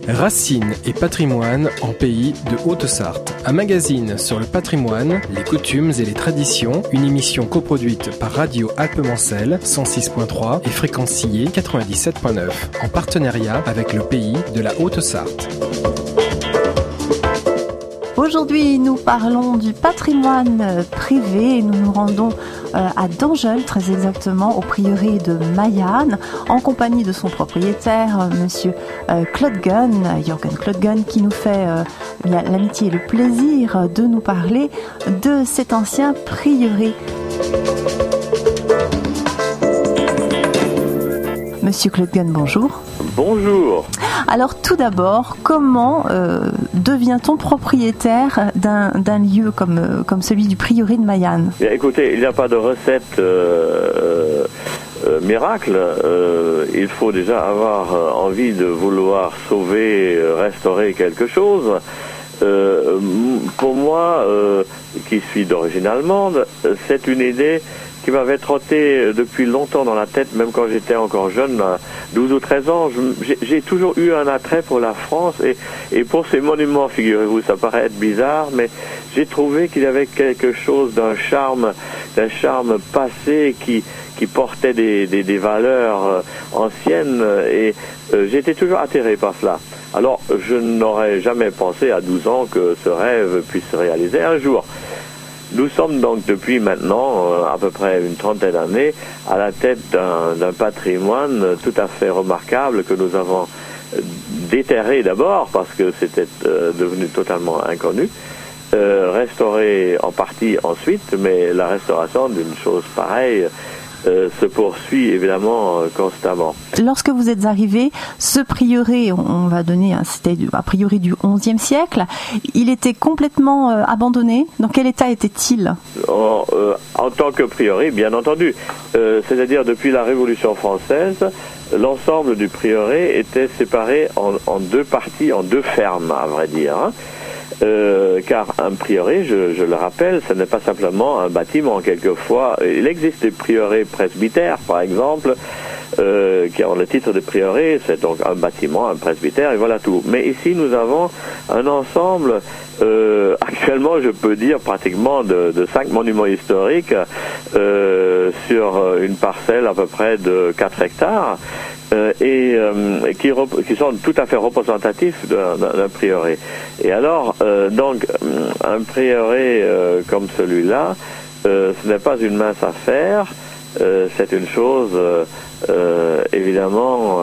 Racines et patrimoine en pays de Haute-Sarthe. Un magazine sur le patrimoine, les coutumes et les traditions. Une émission coproduite par Radio Alpes-Mancelles 106.3 et Fréquence Sillé 97.9 en partenariat avec le pays de la Haute-Sarthe. Aujourd'hui, nous parlons du patrimoine privé et nous nous rendons à Dangeul, très exactement, au prieuré de Mayanne, en compagnie de son propriétaire, monsieur Claude Gunn, Jürgen Claude Gunn, qui nous fait l'amitié et le plaisir de nous parler de cet ancien prieuré. Monsieur Claude Gunn, bonjour. Bonjour. Alors tout d'abord, comment devient-on propriétaire d'un lieu comme celui du prieuré de Mayanne ? Écoutez, il n'y a pas de recette miracle. Il faut déjà avoir envie de vouloir sauver, restaurer quelque chose. Pour moi, qui suis d'origine allemande, c'est une idée qui m'avait trotté depuis longtemps dans la tête, même quand j'étais encore jeune, 12 ou 13 ans. J'ai toujours eu un attrait pour la France et pour ces monuments, figurez-vous, ça paraît être bizarre, mais j'ai trouvé qu'il y avait quelque chose d'un charme passé qui portait des valeurs anciennes et j'étais toujours attiré par cela. Alors, je n'aurais jamais pensé à 12 ans que ce rêve puisse se réaliser un jour. Nous sommes donc depuis maintenant à peu près une trentaine d'années à la tête d'un patrimoine tout à fait remarquable que nous avons déterré d'abord parce que c'était devenu totalement inconnu, restauré en partie ensuite, mais la restauration d'une chose pareille se poursuit évidemment constamment. Lorsque vous êtes arrivé, ce prieuré, on va donner, c'était un prieuré du XIe siècle, il était complètement abandonné. Dans quel état était-il ? En tant que prieuré, bien entendu. C'est-à-dire depuis la Révolution française, l'ensemble du prieuré était séparé en deux parties, en deux fermes, à vrai dire. Car un prieuré, je le rappelle, ce n'est pas simplement un bâtiment. Quelquefois, il existe des prieurés presbytères, par exemple, qui ont le titre de prieuré, c'est donc un bâtiment, un presbytère, et voilà tout. Mais ici, nous avons un ensemble, actuellement, je peux dire, pratiquement de 5 monuments historiques sur une parcelle à peu près de 4 hectares, qui sont tout à fait représentatifs d'un prieuré. Et alors, donc, un prieuré comme celui-là, ce n'est pas une mince affaire, c'est une chose évidemment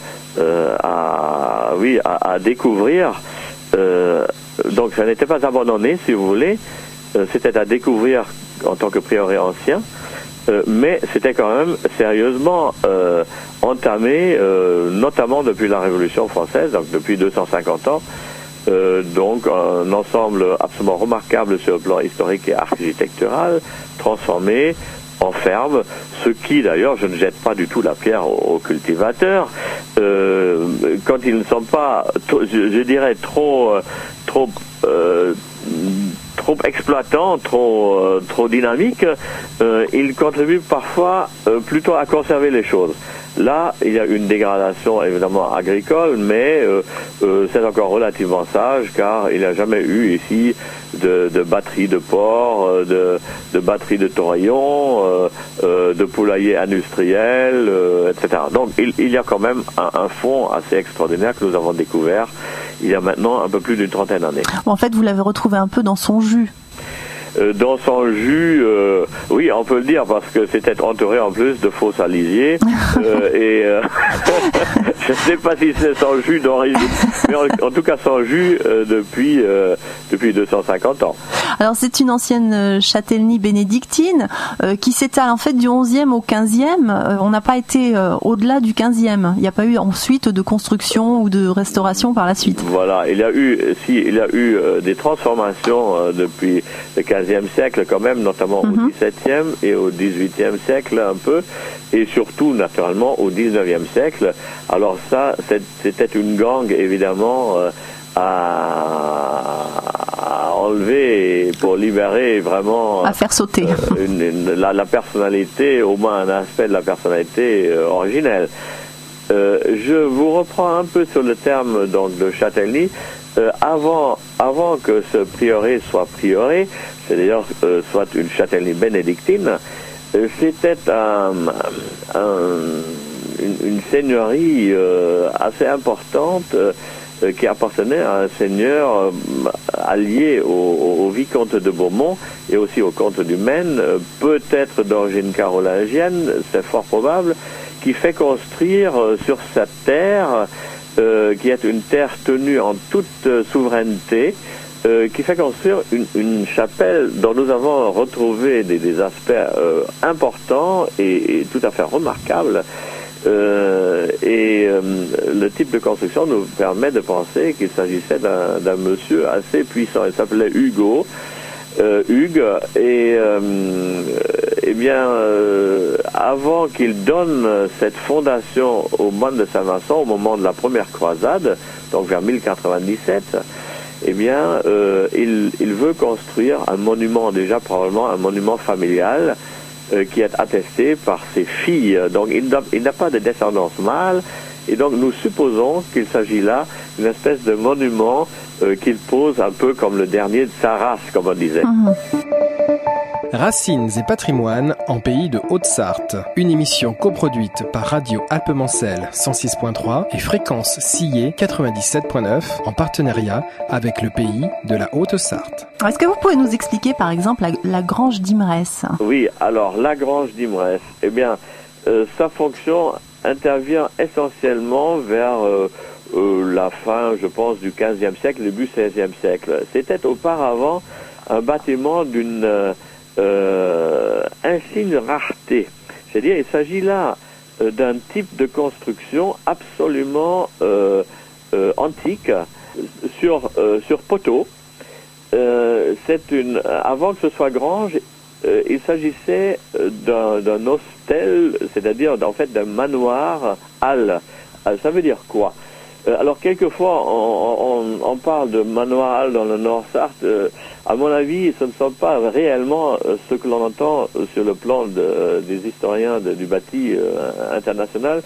à découvrir. Donc, ça n'était pas abandonné, si vous voulez, c'était à découvrir en tant que prieuré ancien. Mais c'était quand même sérieusement entamé, notamment depuis la Révolution française, donc depuis 250 ans. Donc un ensemble absolument remarquable sur le plan historique et architectural, transformé en ferme, ce qui d'ailleurs, je ne jette pas du tout la pierre aux cultivateurs, quand ils ne sont pas, je dirais, trop exploitant, trop dynamique, il contribue parfois plutôt à conserver les choses. Là, il y a une dégradation évidemment agricole, mais c'est encore relativement sage car il n'y a jamais eu ici de batterie de porc, de batterie de taurillons, de poulailler industriel, etc. Donc il y a quand même un fond assez extraordinaire que nous avons découvert il y a maintenant un peu plus d'une trentaine d'années. En fait, vous l'avez retrouvé un peu dans son jus. Dans son jus, oui, on peut le dire parce que c'était entouré en plus de faux salisiers je ne sais pas si c'est son jus d'origine, mais en tout cas son jus depuis 250 ans. Alors c'est une ancienne châtellenie bénédictine qui s'étale en fait du 11e au 15e. On n'a pas été au-delà du 15e. Il n'y a pas eu ensuite de construction ou de restauration par la suite. Voilà, il y a eu des transformations depuis le 15e siècle quand même, notamment au 17e et au 18e siècle un peu, et surtout naturellement au 19e siècle. Alors ça, c'était une gangue évidemment à enlever pour libérer vraiment à faire sauter la personnalité, au moins un aspect de la personnalité originelle. Je vous reprends un peu sur le terme donc de Châtellenie. Avant que ce prieuré soit prieuré, c'est-à-dire soit une châtellenie bénédictine, c'était une seigneurie assez importante qui appartenait à un seigneur allié au vicomte de Beaumont et aussi au comte du Maine, peut-être d'origine carolingienne, c'est fort probable, qui fait construire sur cette terre, qui est une terre tenue en toute souveraineté, qui fait construire une chapelle dont nous avons retrouvé des aspects importants et tout à fait remarquables. Le type de construction nous permet de penser qu'il s'agissait d'un monsieur assez puissant. Il s'appelait Hugues, avant qu'il donne cette fondation aux moines de Saint-Vincent au moment de la première croisade, donc vers 1097, il veut construire un monument, déjà probablement un monument familial, qui est attesté par ses filles. Donc il n'a pas de descendance mâle, et donc nous supposons qu'il s'agit là d'une espèce de monument qu'il pose un peu comme le dernier de sa race, comme on disait. Racines et patrimoine en pays de Haute-Sarthe. Une émission coproduite par Radio Alpes-Mancel 106.3 et Fréquence Sillé 97.9 en partenariat avec le pays de la Haute-Sarthe. Est-ce que vous pouvez nous expliquer par exemple la grange d'Imrès ? Oui, alors la grange d'Imrès, sa fonction intervient essentiellement vers la fin, je pense, du XVe siècle, début XVIe siècle. C'était auparavant un bâtiment d'une insigne rareté. C'est-à-dire, il s'agit là d'un type de construction absolument antique sur poteau. Avant que ce soit grange, il s'agissait d'un hostel, c'est-à-dire en fait d'un manoir halle. Ça veut dire quoi? Alors quelquefois on parle de manoir halle dans le Nord-Sarthe. À mon avis, ce ne sont pas réellement ce que l'on entend sur le plan des historiens du bâti internationaux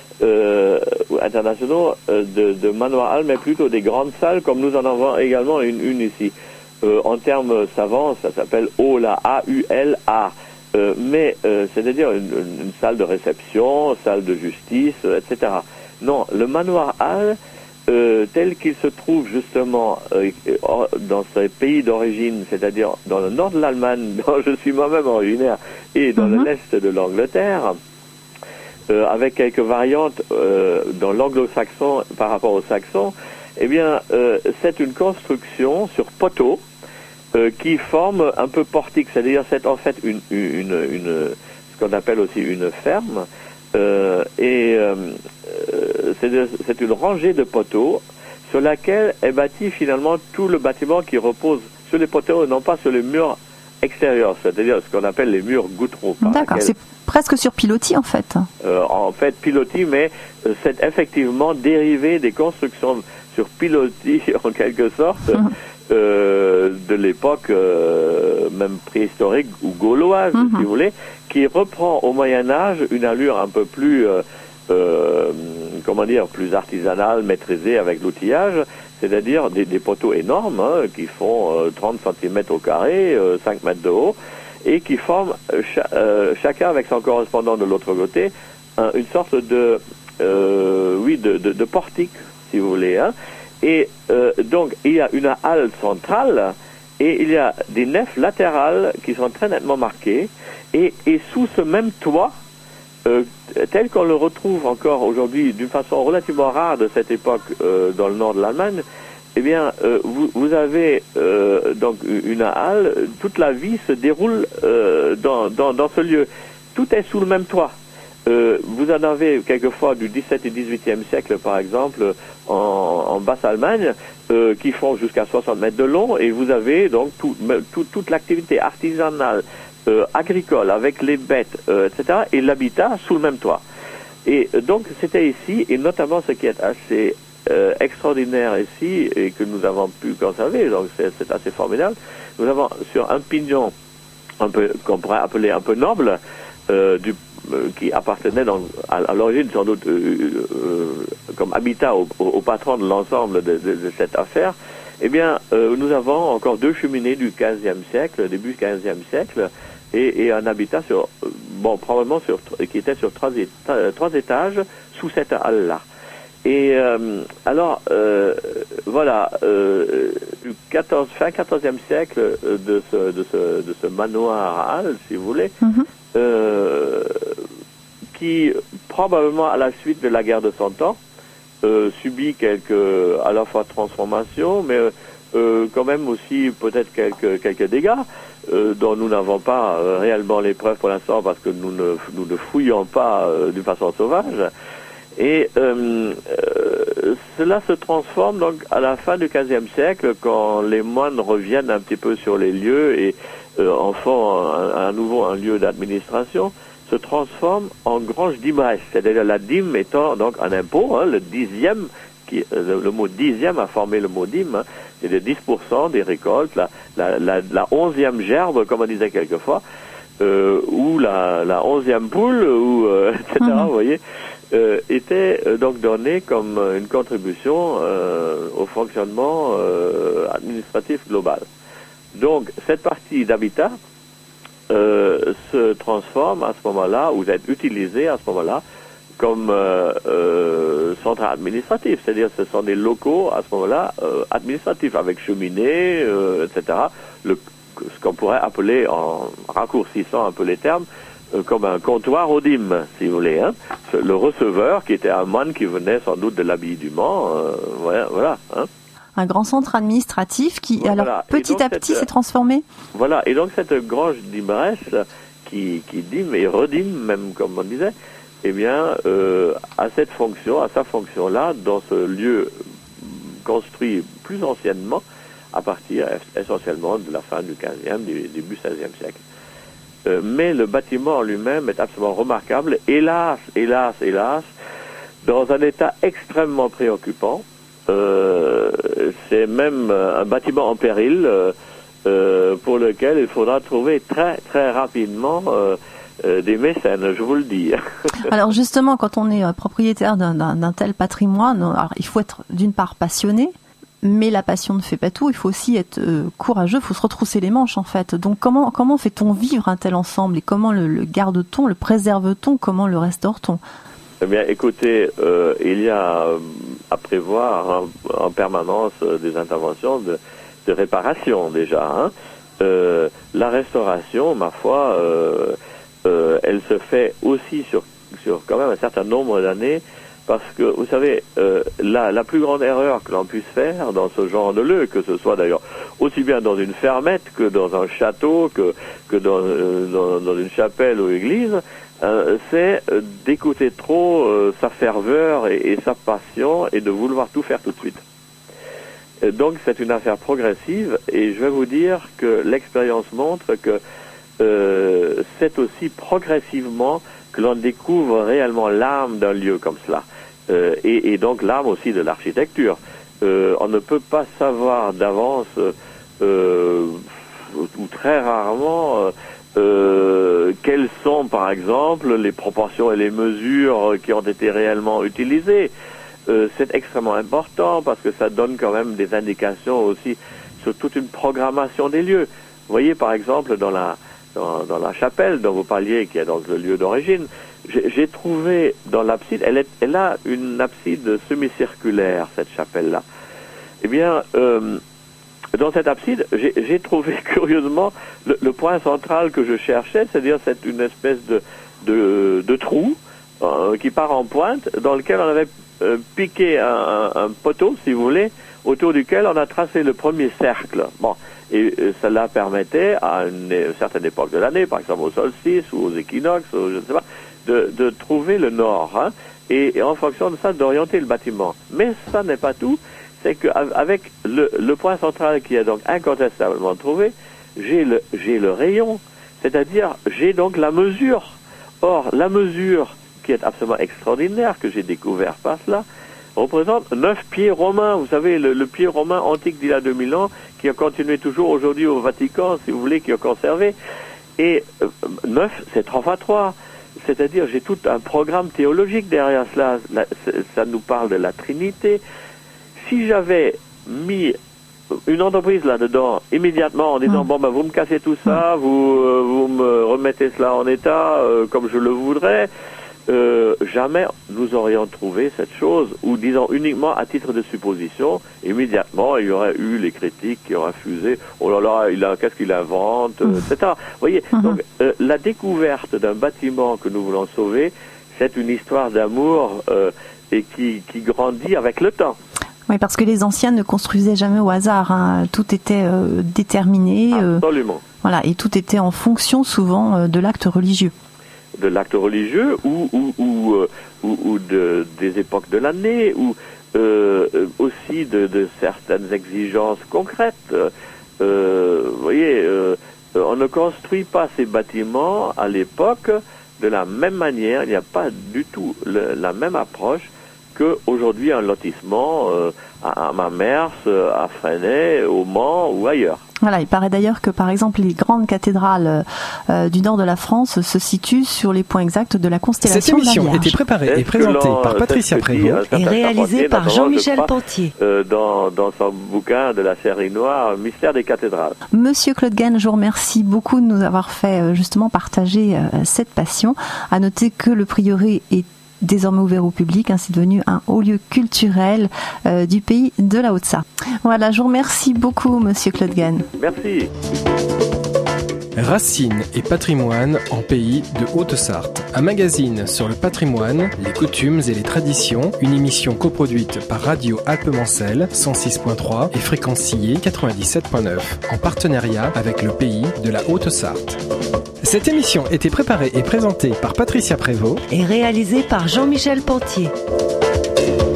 de manoir halle, mais plutôt des grandes salles, comme nous en avons également une ici. En termes savants, ça s'appelle Aula, A-U-L-A. C'est-à-dire une salle de réception, salle de justice, etc. Non, le manoir halle, tel qu'il se trouve justement dans ses pays d'origine, c'est-à-dire dans le nord de l'Allemagne, dont je suis moi-même originaire, et dans l'est de l'Angleterre, avec quelques variantes dans l'anglo-saxon par rapport au saxon, c'est une construction sur poteau qui forme un peu portique, c'est-à-dire c'est en fait ce qu'on appelle aussi une ferme, c'est une rangée de poteaux sur laquelle est bâti finalement tout le bâtiment qui repose sur les poteaux et non pas sur les murs extérieurs, c'est-à-dire ce qu'on appelle les murs goudrons. D'accord, c'est presque sur pilotis en fait. En fait, pilotis, mais c'est effectivement dérivé des constructions sur pilotis en quelque sorte de l'époque même préhistorique ou gauloise, si vous voulez, qui reprend au Moyen-Âge une allure un peu plus plus artisanale, maîtrisée avec l'outillage, c'est-à-dire des poteaux énormes qui font 30 cm au carré, 5 mètres de haut, et qui forment chacun avec son correspondant de l'autre côté une sorte de portique, si vous voulez. Et donc il y a une halle centrale et il y a des nefs latérales qui sont très nettement marquées, et sous ce même toit, tel qu'on le retrouve encore aujourd'hui d'une façon relativement rare de cette époque dans le nord de l'Allemagne, vous avez donc une halle, toute la vie se déroule dans ce lieu. Tout est sous le même toit. Vous en avez quelquefois du 17 et 18e siècle, par exemple, en Basse-Allemagne, qui font jusqu'à 60 mètres de long, et vous avez donc toute l'activité artisanale, agricole, avec les bêtes, etc., et l'habitat sous le même toit. Et donc c'était ici, et notamment ce qui est assez extraordinaire ici, et que nous avons pu conserver, donc c'est assez formidable, nous avons sur un pignon qu'on pourrait appeler un peu noble, qui appartenait à l'origine sans doute comme habitat au patron de l'ensemble de cette affaire, eh bien, nous avons encore 2 cheminées du XVe siècle, début XVe siècle, et un habitat probablement qui était sur 3 étages sous cette halle-là. Et alors, voilà, du fin XIVe siècle de ce manoir halle, si vous voulez, qui probablement à la suite de la guerre de 100 ans subit à la fois transformations, mais quand même aussi peut-être quelques dégâts dont nous n'avons pas réellement les preuves pour l'instant parce que nous ne fouillons pas d'une façon sauvage. Et cela se transforme donc à la fin du XVe siècle quand les moines reviennent un petit peu sur les lieux et en font à nouveau un lieu d'administration, se transforme en grange dîmeresse, c'est-à-dire la dîme étant donc un impôt, le dixième, le mot dixième a formé le mot dîme, c'est de 10% des récoltes, la 11e gerbe, comme on disait quelquefois, ou la 11e poule, ou etc. Vous voyez, était donc donnée comme une contribution au fonctionnement administratif global. Donc cette partie d'habitat se transforme à ce moment-là, ou est utilisée à ce moment-là comme centre administratif, c'est-à-dire ce sont des locaux à ce moment-là administratifs avec cheminée, etc. Ce qu'on pourrait appeler, en raccourcissant un peu les termes, comme un comptoir au dîme, si vous voulez. Hein. Le receveur, qui était un moine qui venait sans doute de l'abbaye du Mans, voilà. Hein. Un grand centre administratif qui, voilà. Alors, petit à petit, s'est transformé. Voilà, et donc cette grange dîmeresse qui dîme et redîme, même comme on disait, eh bien, a cette fonction, à sa fonction-là, dans ce lieu construit plus anciennement, à partir essentiellement de la fin du XVe, début XVIe siècle. Mais le bâtiment en lui-même est absolument remarquable, hélas, dans un état extrêmement préoccupant. C'est même un bâtiment en péril pour lequel il faudra trouver très très rapidement des mécènes, je vous le dis. Alors justement, quand on est propriétaire d'un tel patrimoine, alors il faut être d'une part passionné, mais la passion ne fait pas tout, il faut aussi être courageux, il faut se retrousser les manches en fait. Donc comment fait-on vivre un tel ensemble et comment le garde-t-on, le préserve-t-on, comment le restaure-t-on ? Eh bien écoutez, il y a à prévoir en permanence des interventions de réparation déjà. Hein. La restauration, ma foi, elle se fait aussi sur quand même un certain nombre d'années. Parce que, vous savez, la plus grande erreur que l'on puisse faire dans ce genre de lieu, que ce soit d'ailleurs aussi bien dans une fermette que dans un château, que dans une chapelle ou église, c'est d'écouter trop sa ferveur et sa passion et de vouloir tout faire tout de suite. Donc c'est une affaire progressive et je vais vous dire que l'expérience montre que c'est aussi progressivement que l'on découvre réellement l'âme d'un lieu comme cela. Et donc l'âme aussi de l'architecture. On ne peut pas savoir d'avance, ou très rarement, quelles sont par exemple les proportions et les mesures qui ont été réellement utilisées. C'est extrêmement important parce que ça donne quand même des indications aussi sur toute une programmation des lieux. Vous voyez par exemple dans la chapelle dont vous parliez, qui est donc le lieu d'origine, j'ai trouvé dans l'abside, elle a une abside semi-circulaire, cette chapelle-là. Eh bien, dans cette abside, j'ai trouvé curieusement le point central que je cherchais, c'est-à-dire c'est une espèce de trou qui part en pointe, dans lequel on avait piqué un poteau, si vous voulez, autour duquel on a tracé le premier cercle. Bon. Et cela permettait, à une certaine époque de l'année, par exemple au solstice ou aux équinoxes, ou je ne sais pas, de trouver le nord, hein, et en fonction de ça, d'orienter le bâtiment. Mais ça n'est pas tout, c'est qu'avec le point central qui est donc incontestablement trouvé, j'ai le rayon, c'est-à-dire j'ai donc la mesure. Or, la mesure qui est absolument extraordinaire, que j'ai découvert par cela, représente 9 pieds romains. Vous savez, le pied romain antique d'il y a 2000 ans, qui a continué toujours aujourd'hui au Vatican, si vous voulez, qui a conservé. Et 9, c'est 3 x 3. c'est-à-dire j'ai tout un programme théologique derrière cela. Ça nous parle de la Trinité. Si j'avais mis une entreprise là-dedans immédiatement en disant bon ben vous me cassez tout ça, vous me remettez cela en état comme je le voudrais, jamais nous aurions trouvé cette chose, ou disons uniquement à titre de supposition, immédiatement il y aurait eu les critiques qui auraient fusé, oh là là, qu'est-ce qu'il invente, etc. Vous voyez, donc la découverte d'un bâtiment que nous voulons sauver, c'est une histoire d'amour et qui grandit avec le temps. Oui, parce que les anciens ne construisaient jamais au hasard, hein. Tout était déterminé. Absolument. Voilà, et tout était en fonction souvent de l'acte religieux. De l'acte religieux ou des époques de l'année, ou aussi de certaines exigences concrètes. Vous voyez, on ne construit pas ces bâtiments à l'époque de la même manière, il n'y a pas du tout la même approche qu'aujourd'hui un lotissement à Mamers, à Fresnay, au Mans ou ailleurs. Voilà, il paraît d'ailleurs que par exemple les grandes cathédrales du nord de la France se situent sur les points exacts de la constellation de la Vierge. Cette émission était préparée et présentée par Patricia Prévost et réalisée par Jean-Michel Pontier. Dans son bouquin de la série noire, Mystère des cathédrales. Monsieur Claude Gane, je vous remercie beaucoup de nous avoir fait justement partager cette passion. À noter que le prieuré est désormais ouvert au public, c'est devenu un haut lieu culturel du pays de la Haute-Sarthe. Voilà, je vous remercie beaucoup, Monsieur Claude Gane. Merci. Racines et patrimoine en pays de Haute-Sarthe. Un magazine sur le patrimoine, les coutumes et les traditions. Une émission coproduite par Radio Alpes-Mancel 106.3 et Fréquence Sillé 97.9 en partenariat avec le pays de la Haute-Sarthe. Cette émission était préparée et présentée par Patricia Prévost et réalisée par Jean-Michel Pontier.